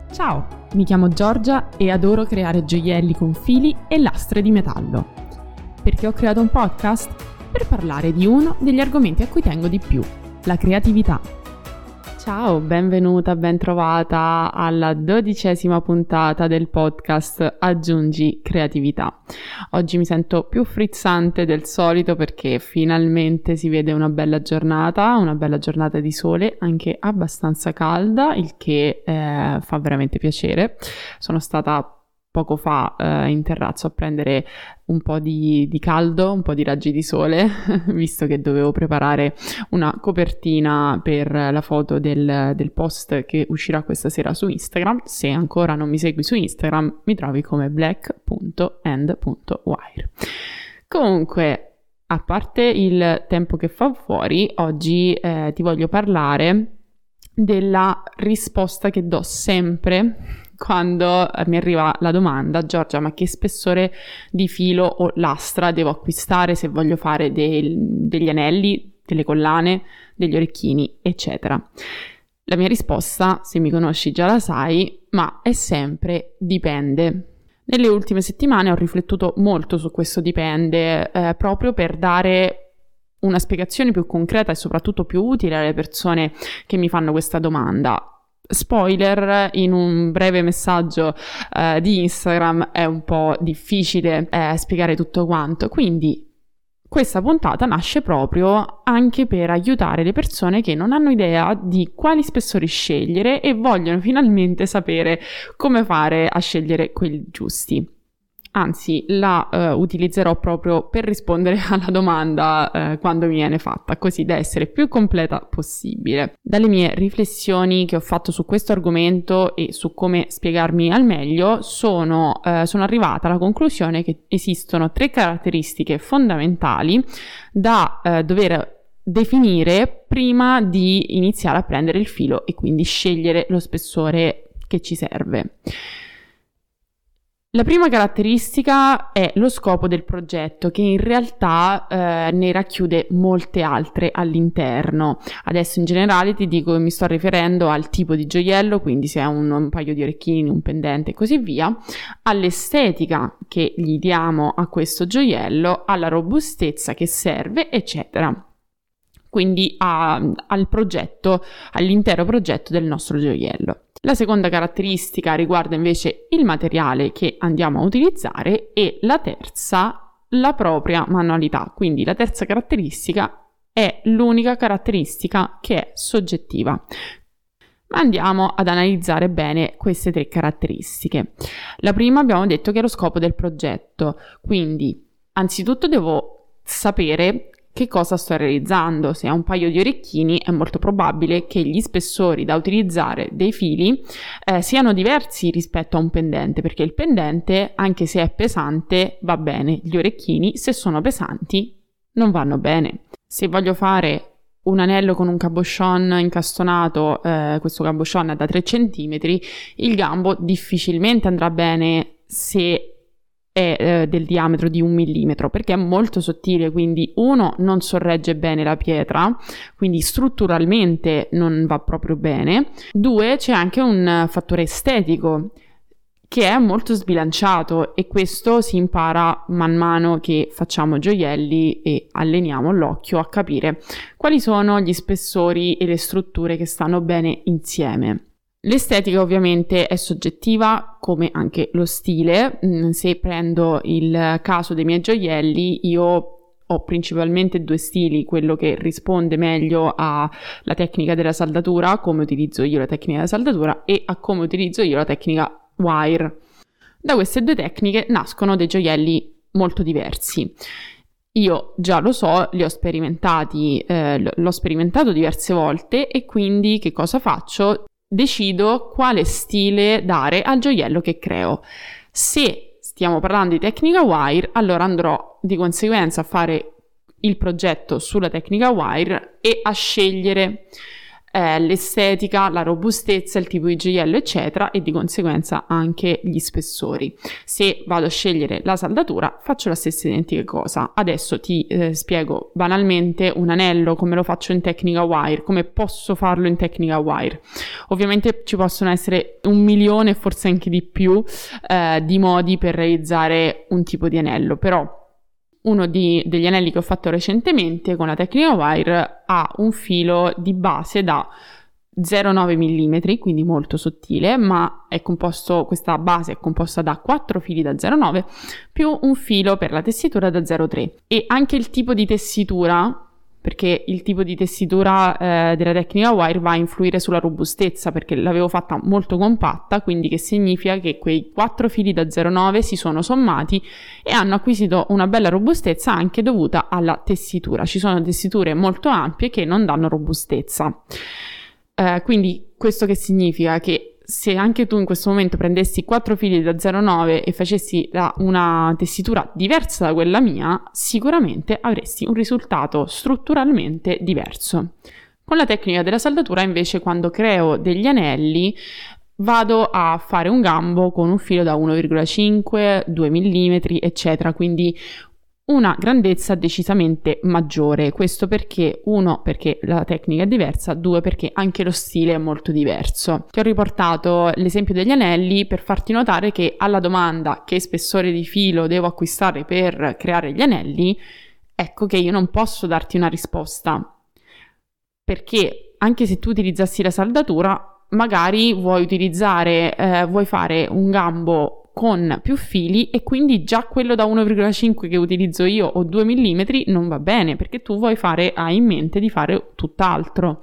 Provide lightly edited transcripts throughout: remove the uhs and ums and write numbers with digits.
Ciao, mi chiamo Giorgia e adoro creare gioielli con fili e lastre di metallo. Perché ho creato un podcast? Per parlare di uno degli argomenti a cui tengo di più, la creatività. Ciao, benvenuta, bentrovata alla 12ª puntata del podcast Aggiungi Creatività. Oggi mi sento più frizzante del solito perché finalmente si vede una bella giornata di sole, anche abbastanza calda, il che fa veramente piacere. Sono stata poco fa in terrazzo a prendere un po' di caldo, un po' di raggi di sole, visto che dovevo preparare una copertina per la foto del post che uscirà questa sera su Instagram. Se ancora non mi segui su Instagram, mi trovi come black.and.wire. Comunque, a parte il tempo che fa fuori, oggi ti voglio parlare della risposta che do sempre quando mi arriva la domanda: Giorgia, ma che spessore di filo o lastra devo acquistare se voglio fare degli anelli, delle collane, degli orecchini, eccetera? La mia risposta, se mi conosci già la sai, ma è sempre dipende. Nelle ultime settimane ho riflettuto molto su questo dipende, proprio per dare una spiegazione più concreta e soprattutto più utile alle persone che mi fanno questa domanda. Spoiler, in un breve messaggio di Instagram è un po' difficile spiegare tutto quanto, quindi questa puntata nasce proprio anche per aiutare le persone che non hanno idea di quali spessori scegliere e vogliono finalmente sapere come fare a scegliere quelli giusti. Anzi, la utilizzerò proprio per rispondere alla domanda quando mi viene fatta, così da essere più completa possibile. Dalle mie riflessioni che ho fatto su questo argomento e su come spiegarmi al meglio, sono arrivata alla conclusione che esistono 3 caratteristiche fondamentali da dover definire prima di iniziare a prendere il filo e quindi scegliere lo spessore che ci serve. La prima caratteristica è lo scopo del progetto, che in realtà ne racchiude molte altre all'interno. Adesso in generale ti dico che mi sto riferendo al tipo di gioiello, quindi se è un paio di orecchini, un pendente e così via, all'estetica che gli diamo a questo gioiello, alla robustezza che serve, eccetera. Quindi al progetto, all'intero progetto del nostro gioiello. La seconda caratteristica riguarda invece il materiale che andiamo a utilizzare e la terza, la propria manualità. Quindi la terza caratteristica è l'unica caratteristica che è soggettiva. Ma andiamo ad analizzare bene queste 3 caratteristiche. La prima abbiamo detto che è lo scopo del progetto, quindi anzitutto devo sapere che cosa sto realizzando. Se è un paio di orecchini è molto probabile che gli spessori da utilizzare dei fili siano diversi rispetto a un pendente, perché il pendente, anche se è pesante, va bene. Gli orecchini, se sono pesanti, non vanno bene. Se voglio fare un anello con un cabochon incastonato, questo cabochon è da 3 cm, il gambo difficilmente andrà bene se è del diametro di 1 millimetro, perché è molto sottile, quindi uno non sorregge bene la pietra, quindi strutturalmente non va proprio bene. 2, c'è anche un fattore estetico che è molto sbilanciato e questo si impara man mano che facciamo gioielli e alleniamo l'occhio a capire quali sono gli spessori e le strutture che stanno bene insieme. L'estetica ovviamente è soggettiva, come anche lo stile. Se prendo il caso dei miei gioielli, io ho principalmente 2 stili: quello che risponde meglio alla tecnica della saldatura, come utilizzo io la tecnica della saldatura, e a come utilizzo io la tecnica wire. Da queste 2 tecniche nascono dei gioielli molto diversi. Io già lo so, li ho sperimentati, l'ho sperimentato diverse volte e quindi che cosa faccio? Decido quale stile dare al gioiello che creo. Se stiamo parlando di tecnica wire, allora andrò di conseguenza a fare il progetto sulla tecnica wire e a scegliere l'estetica, la robustezza, il tipo di gioiello eccetera, e di conseguenza anche gli spessori. Se vado a scegliere la saldatura faccio la stessa identica cosa. Adesso ti spiego banalmente un anello come lo faccio in Technica Wire, come posso farlo in Technica Wire. Ovviamente ci possono essere 1 milione, forse anche di più, di modi per realizzare un tipo di anello, però uno degli anelli che ho fatto recentemente con la Technica Wire ha un filo di base da 0,9 mm, quindi molto sottile, ma questa base è composta da 4 fili da 0,9 più un filo per la tessitura da 0,3. E anche il tipo di tessitura, perché il tipo di tessitura della Technica Wire va a influire sulla robustezza, perché l'avevo fatta molto compatta, quindi che significa che quei 4 fili da 0,9 si sono sommati e hanno acquisito una bella robustezza anche dovuta alla tessitura. Ci sono tessiture molto ampie che non danno robustezza. Quindi questo che significa? Che se anche tu in questo momento prendessi 4 fili da 0,9 e facessi una tessitura diversa da quella mia, sicuramente avresti un risultato strutturalmente diverso. Con la tecnica della saldatura, invece, quando creo degli anelli, vado a fare un gambo con un filo da 1,5, 2 mm, eccetera, quindi una grandezza decisamente maggiore. Questo perché, 1, perché la tecnica è diversa, 2, perché anche lo stile è molto diverso. Ti ho riportato l'esempio degli anelli per farti notare che alla domanda che spessore di filo devo acquistare per creare gli anelli, ecco che io non posso darti una risposta, perché anche se tu utilizzassi la saldatura, magari vuoi fare un gambo con più fili e quindi già quello da 1,5 che utilizzo io o 2 mm non va bene, perché tu hai in mente di fare tutt'altro.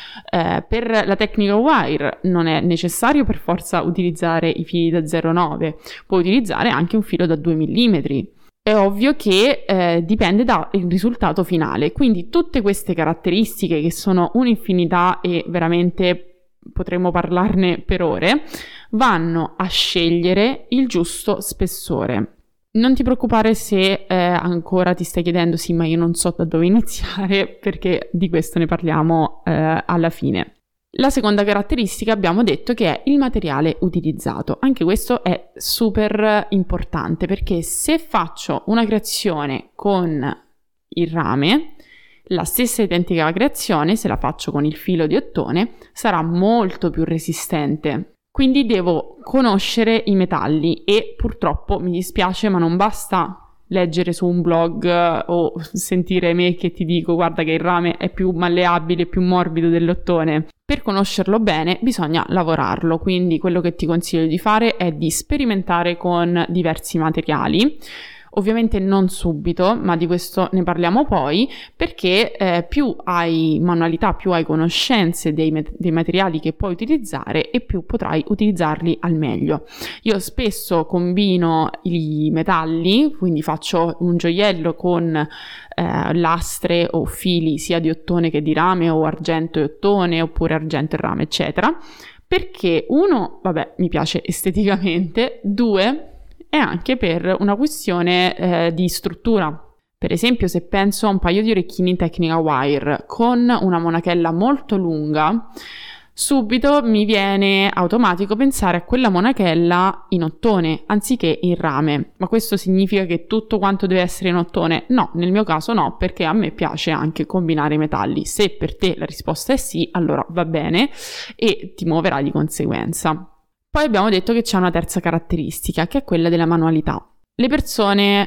Per la Technica Wire non è necessario per forza utilizzare i fili da 0,9, puoi utilizzare anche un filo da 2 mm. È ovvio che dipende dal risultato finale, quindi tutte queste caratteristiche, che sono un'infinità e veramente potremmo parlarne per ore, vanno a scegliere il giusto spessore. Non ti preoccupare se ancora ti stai chiedendo sì, ma io non so da dove iniziare, perché di questo ne parliamo alla fine. La seconda caratteristica abbiamo detto che è il materiale utilizzato. Anche questo è super importante, perché se faccio una creazione con il rame, la stessa identica creazione, se la faccio con il filo di ottone, sarà molto più resistente. Quindi devo conoscere i metalli e purtroppo mi dispiace, ma non basta leggere su un blog o sentire me che ti dico guarda che il rame è più malleabile, più morbido dell'ottone. Per conoscerlo bene bisogna lavorarlo, quindi quello che ti consiglio di fare è di sperimentare con diversi materiali. Ovviamente non subito, ma di questo ne parliamo poi, perché più hai manualità, più hai conoscenze dei materiali che puoi utilizzare e più potrai utilizzarli al meglio. Io spesso combino i metalli, quindi faccio un gioiello con lastre o fili sia di ottone che di rame, o argento e ottone, oppure argento e rame, eccetera, perché 1, mi piace esteticamente, 2, e anche per una questione di struttura. Per esempio, se penso a un paio di orecchini in Technica Wire con una monachella molto lunga, subito mi viene automatico pensare a quella monachella in ottone anziché in rame. Ma questo significa che tutto quanto deve essere in ottone? No, nel mio caso no, perché a me piace anche combinare i metalli. Se per te la risposta è sì, allora va bene e ti muoverai di conseguenza. Poi abbiamo detto che c'è una terza caratteristica, che è quella della manualità. Le persone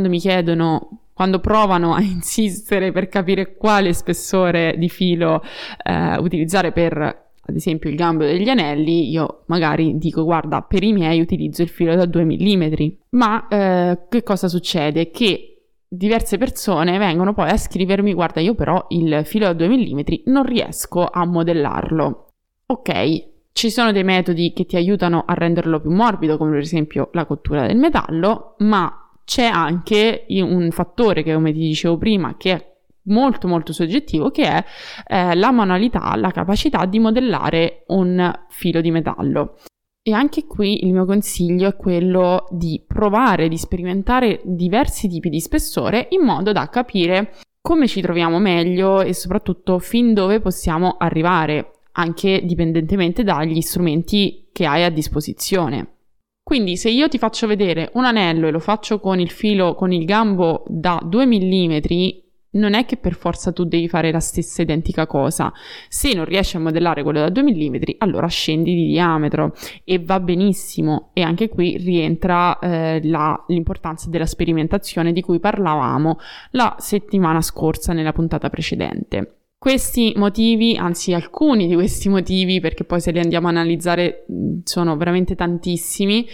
quando provano a insistere per capire quale spessore di filo utilizzare per, ad esempio, il gambo degli anelli, io magari dico guarda, per i miei utilizzo il filo da 2 mm. Ma che cosa succede? Che diverse persone vengono poi a scrivermi guarda, io però il filo da 2 mm non riesco a modellarlo. Ok. Ci sono dei metodi che ti aiutano a renderlo più morbido, come per esempio la cottura del metallo, ma c'è anche un fattore che, come ti dicevo prima, che è molto molto soggettivo, che è la manualità, la capacità di modellare un filo di metallo. E anche qui il mio consiglio è quello di provare, di sperimentare diversi tipi di spessore in modo da capire come ci troviamo meglio e soprattutto fin dove possiamo arrivare, anche dipendentemente dagli strumenti che hai a disposizione. Quindi se io ti faccio vedere un anello e lo faccio con il filo, con il gambo da 2 mm, non è che per forza tu devi fare la stessa identica cosa. Se non riesci a modellare quello da 2 mm, allora scendi di diametro e va benissimo. E anche qui rientra l'importanza della sperimentazione di cui parlavamo la settimana scorsa nella puntata precedente. Questi motivi, anzi alcuni di questi motivi, perché poi se li andiamo a analizzare sono veramente tantissimi,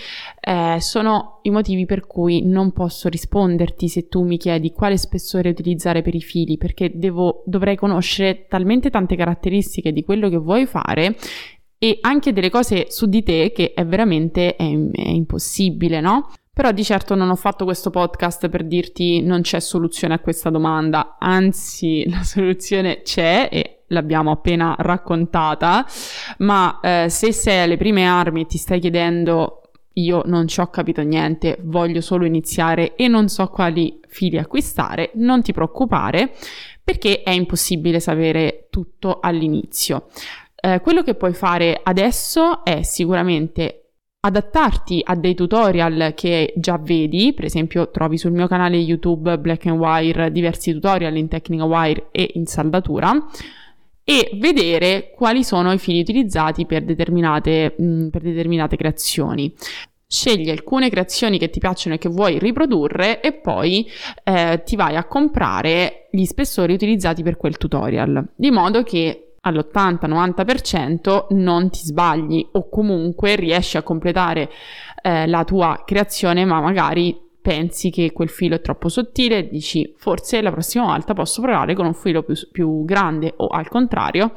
sono i motivi per cui non posso risponderti se tu mi chiedi quale spessore utilizzare per i fili, perché dovrei conoscere talmente tante caratteristiche di quello che vuoi fare e anche delle cose su di te che è veramente è impossibile, no? Però di certo non ho fatto questo podcast per dirti non c'è soluzione a questa domanda, anzi la soluzione c'è e l'abbiamo appena raccontata, ma se sei alle prime armi e ti stai chiedendo io non ci ho capito niente, voglio solo iniziare e non so quali fili acquistare, non ti preoccupare perché è impossibile sapere tutto all'inizio. Quello che puoi fare adesso è sicuramente adattarti a dei tutorial che già vedi, per esempio trovi sul mio canale YouTube Black & Wire diversi tutorial in tecnica wire e in saldatura, e vedere quali sono i fili utilizzati per determinate creazioni. Scegli alcune creazioni che ti piacciono e che vuoi riprodurre e poi ti vai a comprare gli spessori utilizzati per quel tutorial, di modo che all'80-90% non ti sbagli o comunque riesci a completare la tua creazione, ma magari pensi che quel filo è troppo sottile e dici forse la prossima volta posso provare con un filo più grande, o al contrario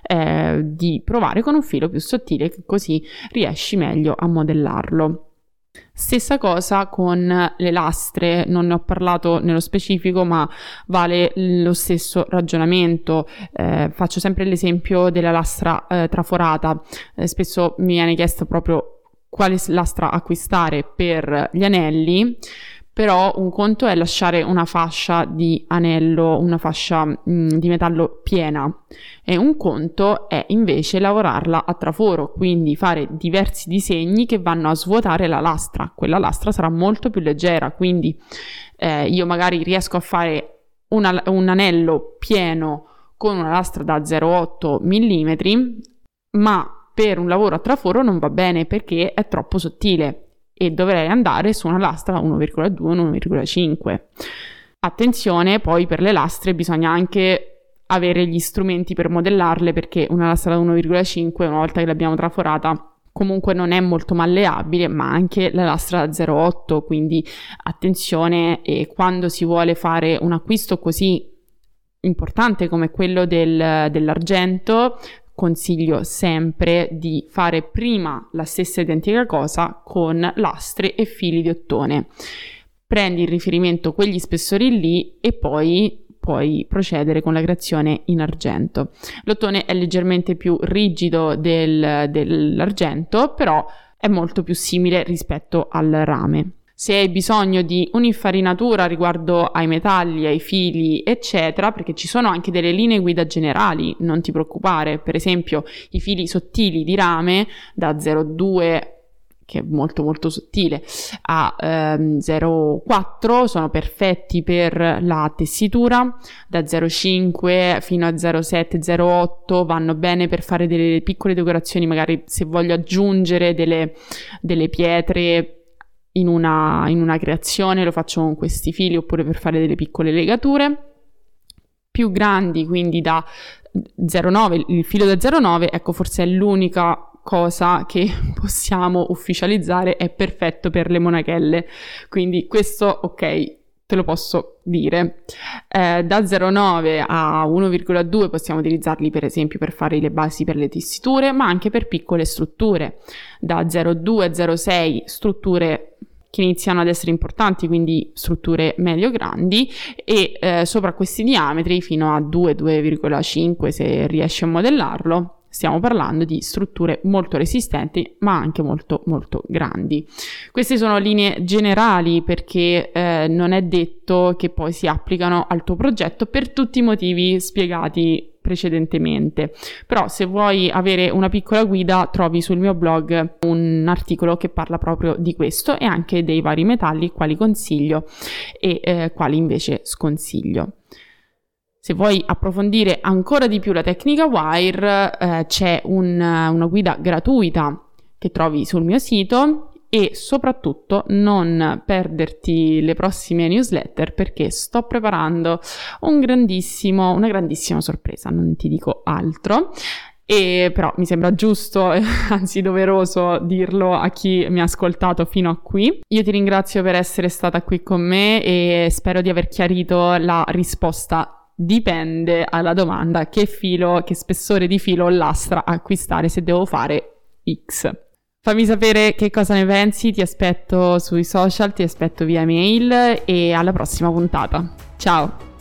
di provare con un filo più sottile, che così riesci meglio a modellarlo. Stessa cosa con le lastre, non ne ho parlato nello specifico, ma vale lo stesso ragionamento. Faccio sempre l'esempio della lastra traforata. Spesso mi viene chiesto proprio quale lastra acquistare per gli anelli, però un conto è lasciare una fascia di anello, una fascia di metallo piena, e un conto è invece lavorarla a traforo, quindi fare diversi disegni che vanno a svuotare la lastra. Quella lastra sarà molto più leggera, quindi io magari riesco a fare un anello pieno con una lastra da 0,8 mm, ma per un lavoro a traforo non va bene perché è troppo sottile e dovrei andare su una lastra 1,2 1,5. Attenzione, poi per le lastre bisogna anche avere gli strumenti per modellarle, perché una lastra da 1,5 una volta che l'abbiamo traforata comunque non è molto malleabile, ma anche la lastra da 0,8, quindi attenzione. E quando si vuole fare un acquisto così importante come quello dell'argento, consiglio sempre di fare prima la stessa identica cosa con lastre e fili di ottone. Prendi in riferimento quegli spessori lì e poi puoi procedere con la creazione in argento. L'ottone è leggermente più rigido dell'argento, però è molto più simile rispetto al rame. Se hai bisogno di un'infarinatura riguardo ai metalli, ai fili, eccetera, perché ci sono anche delle linee guida generali, non ti preoccupare. Per esempio, i fili sottili di rame da 0,2, che è molto molto sottile, a 0,4 sono perfetti per la tessitura, da 0,5 fino a 0,7, 0,8 vanno bene per fare delle piccole decorazioni, magari se voglio aggiungere delle pietre in una creazione, lo faccio con questi fili, oppure per fare delle piccole legature. Più grandi, quindi da 0,9, il filo da 0,9, ecco, forse è l'unica cosa che possiamo ufficializzare, è perfetto per le monachelle, quindi questo ok, te lo posso dire. Da 0,9 a 1,2 possiamo utilizzarli per esempio per fare le basi per le tessiture, ma anche per piccole strutture. Da 0,2 a 0,6 strutture che iniziano ad essere importanti, quindi strutture medio-grandi, e sopra questi diametri fino a 2, 2,5 se riesci a modellarlo stiamo parlando di strutture molto resistenti, ma anche molto molto grandi. Queste sono linee generali, perché non è detto che poi si applicano al tuo progetto per tutti i motivi spiegati precedentemente. Però se vuoi avere una piccola guida, trovi sul mio blog un articolo che parla proprio di questo e anche dei vari metalli, quali consiglio e quali invece sconsiglio. Se vuoi approfondire ancora di più la tecnica wire, c'è una guida gratuita che trovi sul mio sito, e soprattutto non perderti le prossime newsletter, perché sto preparando una grandissima sorpresa, non ti dico altro. E però mi sembra giusto, anzi doveroso, dirlo a chi mi ha ascoltato fino a qui. Io ti ringrazio per essere stata qui con me e spero di aver chiarito la risposta. Dipende alla domanda: che spessore di filo o lastra acquistare se devo fare X. Fammi sapere che cosa ne pensi, ti aspetto sui social, ti aspetto via mail e alla prossima puntata. Ciao!